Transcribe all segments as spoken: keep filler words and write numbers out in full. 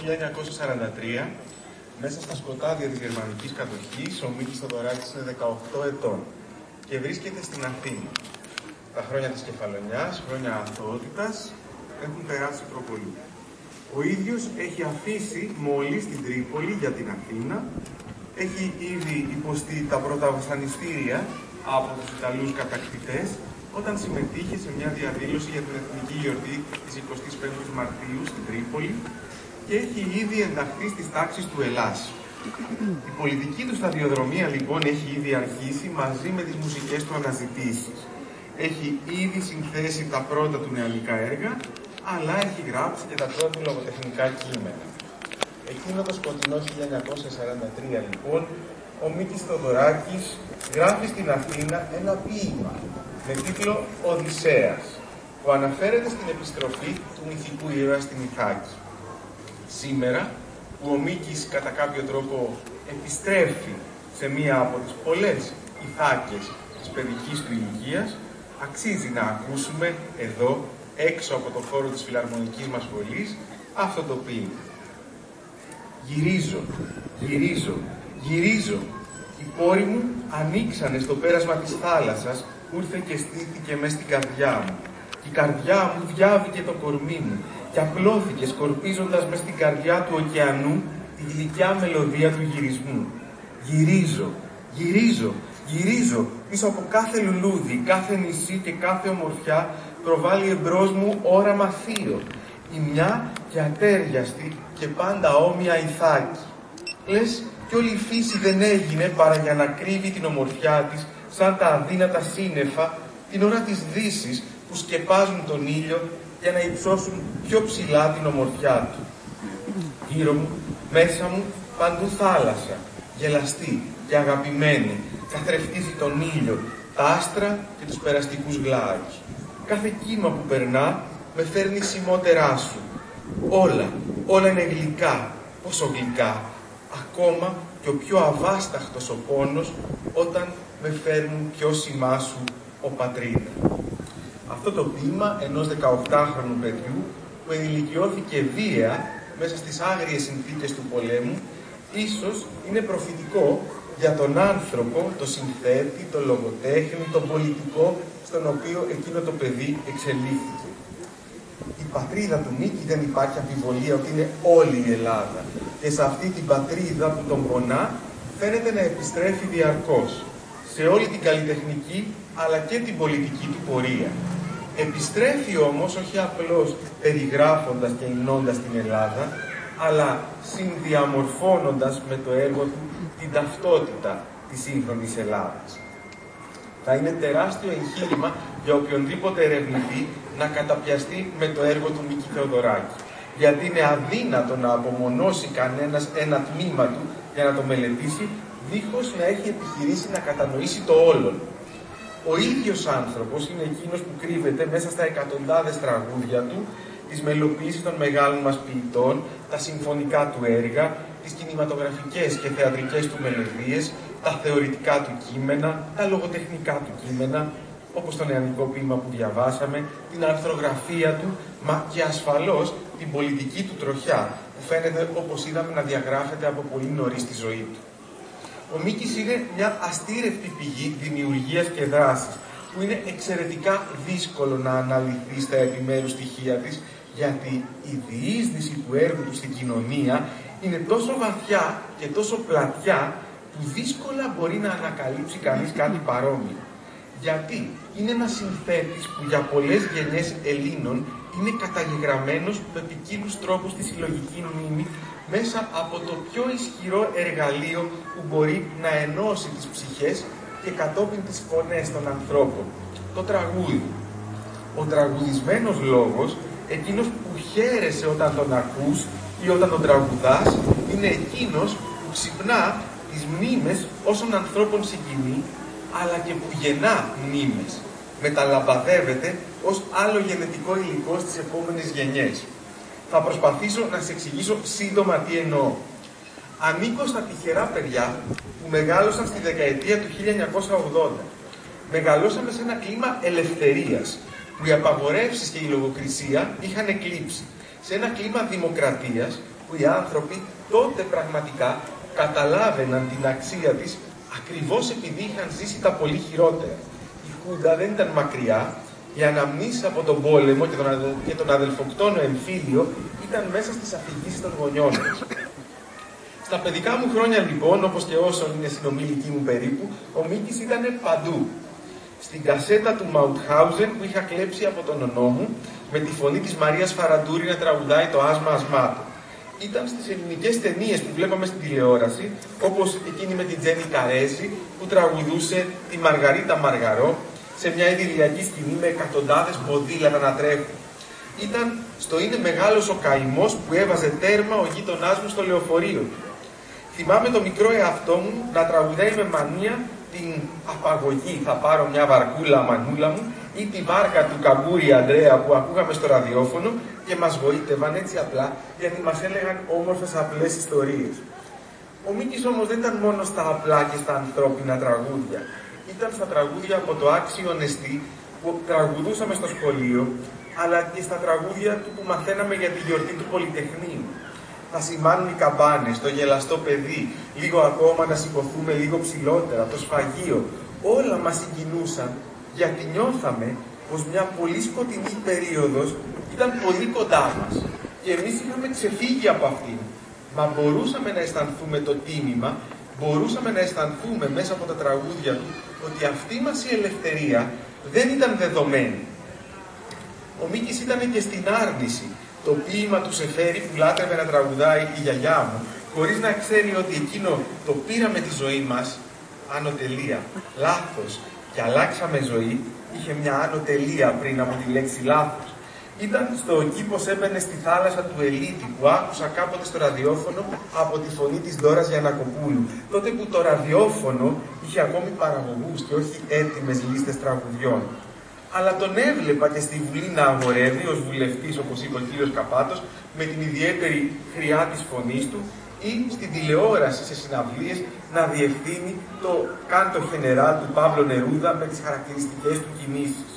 χίλια εννιακόσια σαράντα τρία, μέσα στα σκοτάδια της γερμανικής κατοχής, ο Μίκης Θοδωράκης είναι δεκαοκτώ ετών και βρίσκεται στην Αθήνα. Τα χρόνια της κεφαλονιάς, χρόνια αθωότητας, έχουν περάσει προπολού. Ο ίδιος έχει αφήσει μόλις την Τρίπολη για την Αθήνα, έχει ήδη υποστεί τα πρώτα βασανιστήρια από τους Ιταλούς κατακτητές, όταν συμμετείχε σε μια διαδήλωση για την εθνική γιορτή της εικοστής πέμπτης Μαρτίου στην Τρίπολη και έχει ήδη ενταχθεί στις τάξεις του Ελλάς. Η πολιτική του σταδιοδρομία λοιπόν έχει ήδη αρχίσει μαζί με τις μουσικές του αναζητήσεις. Έχει ήδη συνθέσει τα πρώτα του νεανικά έργα, αλλά έχει γράψει και τα πρώτα του λογοτεχνικά κείμενα. Εκείνο το σκοτεινό χίλια εννιακόσια σαράντα τρία λοιπόν, ο Μίκης Θοδωράκης γράφει στην Αθήνα ένα ποίημα με τίτλο «Οδυσσέας», που αναφέρεται στην επιστροφή του μυθικού ήρωα στην Ιθάκη. Σήμερα, που ο Μίκης κατά κάποιο τρόπο επιστρέφει σε μία από τις πολλές Ιθάκες της παιδικής του ηλικίας, αξίζει να ακούσουμε εδώ, έξω από το χώρο της φιλαρμονικής μας σχολής, αυτό το ποίημα. Γυρίζω, γυρίζω, γυρίζω. Οι πόροι μου ανοίξανε στο πέρασμα της θάλασσας που ήρθε και στήθηκε μες στην καρδιά μου. Και η καρδιά μου διάβηκε το κορμί μου και απλώθηκε σκορπίζοντας μες στην καρδιά του ωκεανού τη γλυκιά μελωδία του γυρισμού. Γυρίζω, γυρίζω, γυρίζω, πίσω από κάθε λουλούδι, κάθε νησί και κάθε ομορφιά προβάλλει εμπρός μου όραμα θείο, η μια και ατέριαστη και πάντα όμοια Ιθάκη. Λες κι όλη η φύση δεν έγινε παρά για να κρύβει την ομορφιά της σαν τα αδύνατα σύννεφα την ώρα της δύσης που σκεπάζουν τον ήλιο για να υψώσουν πιο ψηλά την ομορφιά του. Γύρω μου, μέσα μου, παντού θάλασσα, γελαστή και αγαπημένη, καθρεφτίζει τον ήλιο, τα άστρα και τους περαστικούς γλάους. Κάθε κύμα που περνά με φέρνει σημότερά σου. Όλα, όλα είναι γλυκά, πόσο γλυκά. Ακόμα και ο πιο αβάσταχτος ο πόνος όταν με φέρνουν πιο σημά σου, ο πατρίδα. Αυτό το ποίημα ενός δεκαοκτάχρονου παιδιού που ενηλικιώθηκε βία μέσα στις άγριες συνθήκες του πολέμου, ίσως είναι προφητικό για τον άνθρωπο, το συνθέτη, το λογοτέχνη, τον πολιτικό, στον οποίο εκείνο το παιδί εξελίχθηκε. Η πατρίδα του Μίκη δεν υπάρχει αμφιβολία ότι είναι όλη η Ελλάδα και σε αυτή την πατρίδα που τον πονά φαίνεται να επιστρέφει διαρκώς σε όλη την καλλιτεχνική αλλά και την πολιτική του πορεία. Επιστρέφει όμως όχι απλώς περιγράφοντας και υμνώντας την Ελλάδα, αλλά συνδιαμορφώνοντας με το έργο του την ταυτότητα της σύγχρονης Ελλάδας. Θα είναι τεράστιο εγχείρημα για οποιονδήποτε ερευνητή να καταπιαστεί με το έργο του Μίκη Θεοδωράκη, γιατί είναι αδύνατο να απομονώσει κανένας ένα τμήμα του για να το μελετήσει, δίχως να έχει επιχειρήσει να κατανοήσει το όλον. Ο ίδιος άνθρωπος είναι εκείνος που κρύβεται μέσα στα εκατοντάδες τραγούδια του, τις μελοποιήσεις των μεγάλων μας ποιητών, τα συμφωνικά του έργα, τις κινηματογραφικές και θεατρικές του μελωδίες, τα θεωρητικά του κείμενα, τα λογοτεχνικά του κείμενα, όπως το νεανικό ποίημα που διαβάσαμε, την αρθρογραφία του, μα και ασφαλώς την πολιτική του τροχιά, που φαίνεται, όπως είδαμε, να διαγράφεται από πολύ νωρίς στη ζωή του. Ο Μίκης είναι μια αστήρευτη πηγή δημιουργίας και δράσης, που είναι εξαιρετικά δύσκολο να αναλυθεί στα επιμέρους στοιχεία της, γιατί η διείσδυση του έργου του στην κοινωνία είναι τόσο βαθιά και τόσο πλατιά, που δύσκολα μπορεί να ανακαλύψει κανείς κάτι παρόμοιο. Γιατί είναι ένας συνθέτης που για πολλές γενιές Ελλήνων είναι καταγεγραμμένος με ποικίλους τρόπους στη συλλογική μνήμη, μέσα από το πιο ισχυρό εργαλείο που μπορεί να ενώσει τις ψυχές και κατόπιν τις φωνές των ανθρώπων, το τραγούδι. Ο τραγουδισμένος λόγος, εκείνος που χαίρεσαι όταν τον ακούς ή όταν τον τραγουδάς, είναι εκείνος που ξυπνά τις μνήμες όσων ανθρώπων συγκινεί, αλλά και που γεννά μνήμες, μεταλαμπαδεύεται ως άλλο γενετικό υλικό στις επόμενες γενιές. Θα προσπαθήσω να σας εξηγήσω σύντομα τι εννοώ. Ανήκω στα τυχερά παιδιά που μεγάλωσαν στη δεκαετία του χίλια εννιακόσια ογδόντα. Μεγαλώσαμε σε ένα κλίμα ελευθερίας, που οι απαγορεύσεις και η λογοκρισία είχαν εκλείψει. Σε ένα κλίμα δημοκρατίας, που οι άνθρωποι τότε πραγματικά καταλάβαιναν την αξία της ακριβώς επειδή είχαν ζήσει τα πολύ χειρότερα. Η Χούντα δεν ήταν μακριά, οι αναμνήσεις από τον πόλεμο και τον, αδελ... και τον αδελφοκτόνο εμφύλιο ήταν μέσα στις αφηγήσεις των γονιών μας. Στα παιδικά μου χρόνια λοιπόν, όπως και όσων είναι συνομιλικοί μου περίπου, ο Μίκης ήταν παντού. Στην κασέτα του Μαουτχάουζεν που είχα κλέψει από τον ονό μου, με τη φωνή της Μαρίας Φαραντούρη να τραγουδάει το άσμα ασμάτων. Ήταν στις ελληνικές ταινίες που βλέπαμε στην τηλεόραση, όπως εκείνη με την Τζέννη Καρέζη που τραγουδούσε τη Μαργαρίτα Μαργαρό σε μια ιδηλιακή σκηνή με εκατοντάδες ποδήλατα να τρέχουν. Ήταν στο «Είναι μεγάλος ο καημός» που έβαζε τέρμα ο γείτονάς μου στο λεωφορείο. Θυμάμαι το μικρό εαυτό μου να τραγουδάει με μανία την απαγωγή «Θα πάρω μια βαρκούλα μανούλα μου» ή τη βάρκα του Καμπούρη Αντρέα που ακούγαμε στο ραδιόφωνο και μας βοήτευαν έτσι απλά γιατί μας έλεγαν όμορφες απλές ιστορίες. Ο Μίκης όμως δεν ήταν μόνο στα απλά και στα ανθρώπινα τραγούδια. Ήταν στα τραγούδια από το Άξιο Νεστή που τραγουδούσαμε στο σχολείο, αλλά και στα τραγούδια του που μαθαίναμε για τη γιορτή του Πολυτεχνείου. Θα σημάνουν οι καμπάνες, το γελαστό παιδί, λίγο ακόμα να σηκωθούμε λίγο ψηλότερα, το σφαγείο. Όλα μας συγκινούσαν, γιατί νιώθαμε πως μια πολύ σκοτεινή περίοδος ήταν πολύ κοντά μας και εμείς είχαμε ξεφύγει από αυτήν. Μα μπορούσαμε να αισθανθούμε το τίμημα, μπορούσαμε να αισθανθούμε μέσα από τα τραγούδια του ότι αυτή μας η ελευθερία δεν ήταν δεδομένη. Ο Μίκης ήταν και στην άρνηση. Το ποίημα του Σεφέρη που λάτρευε να τραγουδάει η γιαγιά μου, χωρίς να ξέρει ότι εκείνο το πήραμε τη ζωή μας, άνω τελεία, λάθος, και αλλάξαμε ζωή, είχε μια άνω τελεία πριν από τη λέξη λάθος. Ήταν στο «Κήπος έμπαινε στη θάλασσα του Ελίτη» που άκουσα κάποτε στο ραδιόφωνο από τη φωνή της Ντόρας Γιαννακοπούλου. Τότε που το ραδιόφωνο είχε ακόμη παραγωγούς και όχι έτοιμες λίστες τραγουδιών. Αλλά τον έβλεπα και στη Βουλή να αγορεύει ως βουλευτής, όπως είπε ο κύριος Καπάτος, με την ιδιαίτερη χρειά της φωνής του ή στην τηλεόραση σε συναυλίες να διευθύνει το κάντο γενεράλ του Παύλο Νερούδα με τις χαρακτηριστικές του κινήσεις.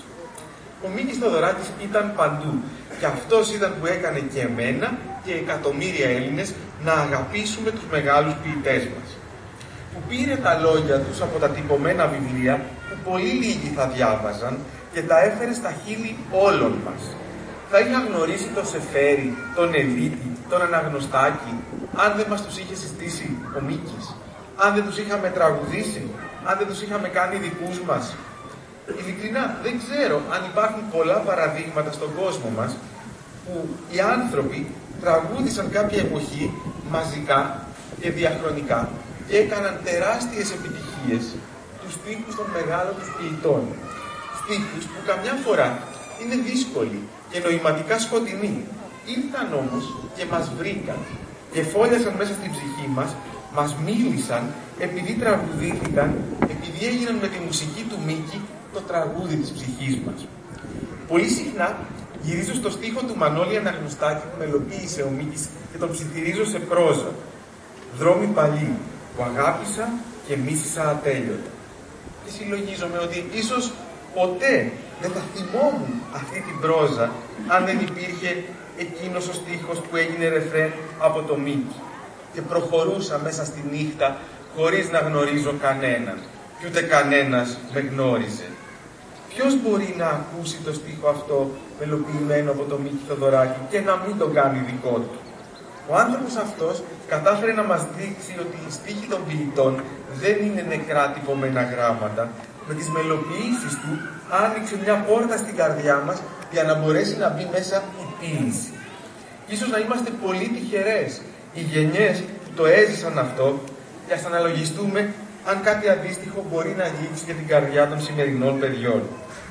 Ο Μίκης Θοδωράκης ήταν παντού και αυτός ήταν που έκανε και εμένα και εκατομμύρια Έλληνες να αγαπήσουμε τους μεγάλους ποιητές μας. Που πήρε τα λόγια τους από τα τυπωμένα βιβλία που πολύ λίγοι θα διάβαζαν και τα έφερε στα χείλη όλων μας. Θα είχα γνωρίσει τον Σεφέρη, τον Ελίτη, τον Αναγνωστάκη, αν δεν μας τους είχε συστήσει ο Μίκης, αν δεν τους είχαμε τραγουδήσει, αν δεν τους είχαμε κάνει δικούς μας. Ειλικρινά, δεν ξέρω αν υπάρχουν πολλά παραδείγματα στον κόσμο μας που οι άνθρωποι τραγούδησαν κάποια εποχή μαζικά και διαχρονικά και έκαναν τεράστιες επιτυχίες τους στίχους των μεγάλων τους ποιητών. Στίχους που καμιά φορά είναι δύσκολοι και νοηματικά σκοτεινοί. Ήρθαν όμως και μας βρήκαν και φόλιασαν μέσα στην ψυχή μας, μας μίλησαν επειδή τραγουδήθηκαν, επειδή έγιναν με τη μουσική του Μίκη το τραγούδι της ψυχής μας. Πολύ συχνά γυρίζω στο στίχο του Μανώλη Αναγνωστάκη που μελοποίησε ο Μίκης και τον ψιθυρίζω σε πρόζα. Δρόμοι παλιοί που αγάπησα και μίσησα ατέλειωτα. Και συλλογίζομαι ότι ίσως ποτέ δεν θα θυμόμουν αυτή την πρόζα αν δεν υπήρχε εκείνος ο στίχος που έγινε ρεφρέν από το Μίκη. Και προχωρούσα μέσα στη νύχτα χωρίς να γνωρίζω κανέναν. Κι ούτε κανένας με γνώριζε. Ποιος μπορεί να ακούσει το στίχο αυτό μελοποιημένο από τον Μίκη Θοδωράκη και να μην τον κάνει δικό του? Ο άνθρωπος αυτός κατάφερε να μας δείξει ότι οι στίχοι των ποιητών δεν είναι νεκρά τυπωμένα γράμματα. Με τις μελοποιήσεις του άνοιξε μια πόρτα στην καρδιά μας για να μπορέσει να μπει μέσα η ποίηση. Ίσως να είμαστε πολύ τυχερές οι γενιές που το έζησαν αυτό και ας αναλογιστούμε αν κάτι αντίστοιχο μπορεί να αγγίξει και την καρδιά των σημερινών παιδιών.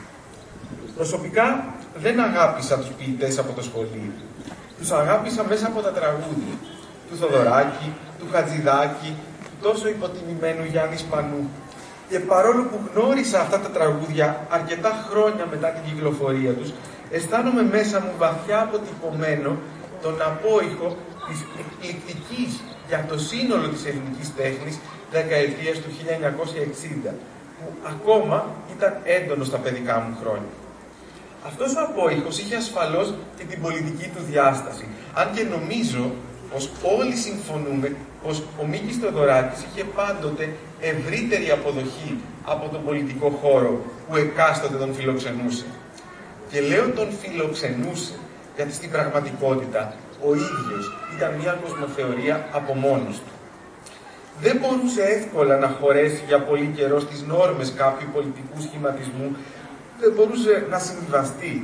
Προσωπικά δεν αγάπησα τους ποιητές από το σχολείο. Τους αγάπησα μέσα από τα τραγούδια του Θοδωράκη, του Χατζηδάκη, του τόσο υποτιμημένου Γιάννη Σπανού. Και παρόλο που γνώρισα αυτά τα τραγούδια αρκετά χρόνια μετά την κυκλοφορία τους, αισθάνομαι μέσα μου βαθιά αποτυπωμένο τον απόϊχο της εκπληκτικής για το σύνολο της ελληνικής τέχνης δεκαετίας του χίλια εννιακόσια εξήντα, που ακόμα ήταν έντονο στα παιδικά μου χρόνια. Αυτός ο απόϊχος είχε ασφαλώς και την πολιτική του διάσταση, αν και νομίζω πως όλοι συμφωνούμε πως ο Μίκης Θεοδωράκης είχε πάντοτε ευρύτερη αποδοχή από τον πολιτικό χώρο που εκάστοτε τον φιλοξενούσε. Και λέω τον φιλοξενούσε, γιατί στην πραγματικότητα ο ίδιος ήταν μια κοσμοθεωρία από μόνος του. Δεν μπορούσε εύκολα να χωρέσει για πολύ καιρό στις νόρμες κάποιου πολιτικού σχηματισμού, δεν μπορούσε να συμβιβαστεί.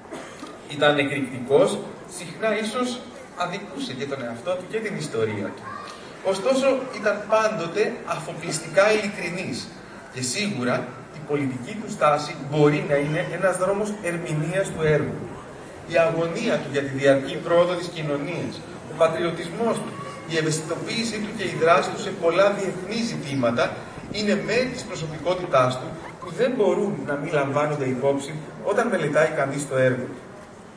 Ήταν εκρηκτικός, συχνά ίσως αδικούσε και τον εαυτό του και την ιστορία του. Ωστόσο, ήταν πάντοτε αφοπλιστικά ειλικρινής και σίγουρα η πολιτική του στάση μπορεί να είναι ένας δρόμος ερμηνείας του έργου. Η αγωνία του για τη διαρκή πρόοδο της κοινωνίας, ο πατριωτισμός του, η ευαισθητοποίησή του και η δράση του σε πολλά διεθνή ζητήματα είναι μέρη της προσωπικότητάς του που δεν μπορούν να μην λαμβάνονται υπόψη όταν μελετάει κανείς το έργο του.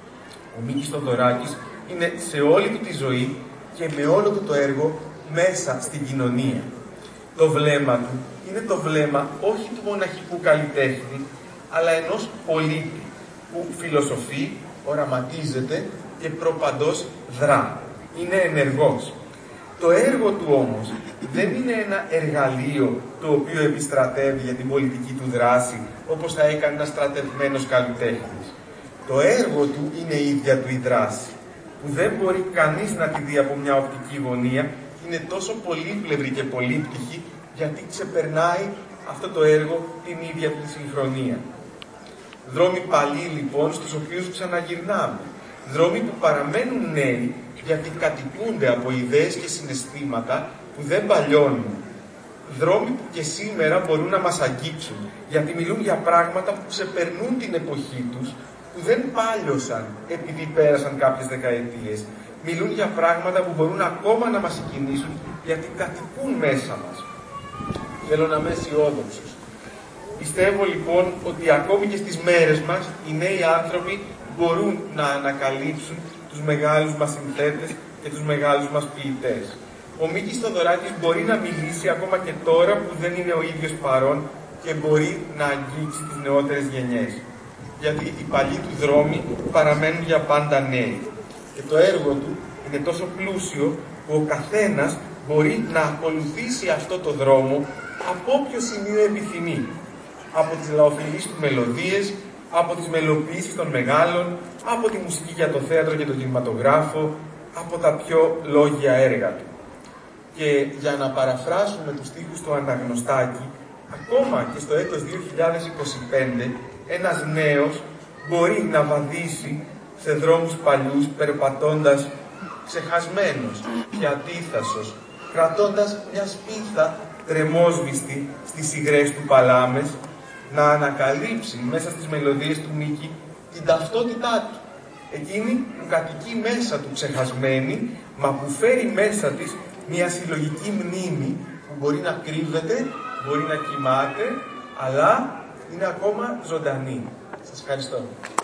Ο Μίκης Θεοδωράκης είναι σε όλη του τη ζωή και με όλο του το έργο μέσα στην κοινωνία. Το βλέμμα του είναι το βλέμμα όχι του μοναχικού καλλιτέχνη, αλλά ενός πολίτη που φιλοσοφεί, οραματίζεται και προπαντός δρά. Είναι ενεργός. Το έργο του όμως δεν είναι ένα εργαλείο το οποίο επιστρατεύει για την πολιτική του δράση, όπως θα έκανε ένας στρατευμένος καλλιτέχνης. Το έργο του είναι η ίδια του η δράση, που δεν μπορεί κανείς να τη δει από μια οπτική γωνία, είναι τόσο πολύπλευρη και πολύπτυχη, γιατί ξεπερνάει αυτό το έργο την ίδια τη συγχρονία. Δρόμοι παλιοί λοιπόν, στους οποίους ξαναγυρνάμε. Δρόμοι που παραμένουν νέοι, γιατί κατοικούνται από ιδέες και συναισθήματα που δεν παλιώνουν. Δρόμοι που και σήμερα μπορούν να μας αγγίξουν, γιατί μιλούν για πράγματα που ξεπερνούν την εποχή τους, που δεν πάλιωσαν επειδή πέρασαν κάποιες δεκαετίες. Μιλούν για πράγματα που μπορούν ακόμα να μας συγκινήσουν, γιατί κατοικούν μέσα μας. Θέλω να είμαι αισιόδοξος. Πιστεύω λοιπόν ότι ακόμη και στις μέρες μας οι νέοι άνθρωποι μπορούν να ανακαλύψουν τους μεγάλους μας συνθέτες και τους μεγάλους μας ποιητές. Ο Μίκης Θεοδωράκης μπορεί να μιλήσει ακόμα και τώρα που δεν είναι ο ίδιος παρόν και μπορεί να αγγίξει τις νεότερες γενιές. Γιατί οι παλιοί του δρόμοι παραμένουν για πάντα νέοι. Και το έργο του είναι τόσο πλούσιο που ο καθένας μπορεί να ακολουθήσει αυτό το δρόμο από όποιο σημείο επιθυμεί. Από τις λαοφιλείς του μελωδίες, από τις μελοποιήσεις των μεγάλων, από τη μουσική για το θέατρο και τον κινηματογράφο, από τα πιο λόγια έργα του. Και για να παραφράσουμε τους στίχους του Αναγνωστάκη, ακόμα και στο έτος δύο χιλιάδες είκοσι πέντε, ένας νέος μπορεί να βαδίσει σε δρόμους παλιούς, περπατώντας ξεχασμένος και αντίθασος, κρατώντας μια σπίθα τρεμόσβηστη στις υγρές του παλάμες, να ανακαλύψει μέσα στις μελωδίες του Μίκη την ταυτότητά του. Εκείνη που κατοικεί μέσα του ξεχασμένη, μα που φέρει μέσα της μια συλλογική μνήμη που μπορεί να κρύβεται, μπορεί να κοιμάται, αλλά είναι ακόμα ζωντανή. Σας ευχαριστώ.